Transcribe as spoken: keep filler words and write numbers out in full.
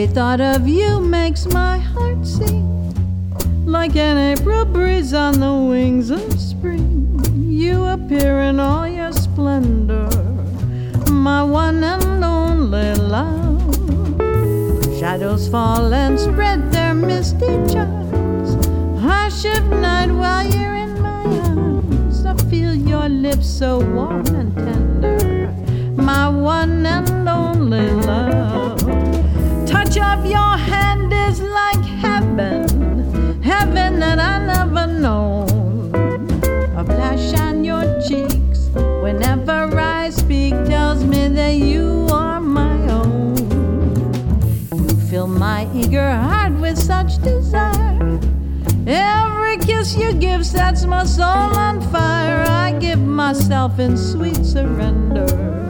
very thought of you makes my heart sing like an April breeze on the wings of spring. You appear in all your splendor, my one and only love. Shadows fall and spread their misty charms, hush of night while you're in my arms. I feel your lips so warm and tender, my one and only love. Touch of your hand is like heaven, heaven that I never known. A flash on your cheeks whenever I speak tells me that you are my own. You fill my eager heart with such desire. Every kiss you give sets my soul on fire. I give myself in sweet surrender.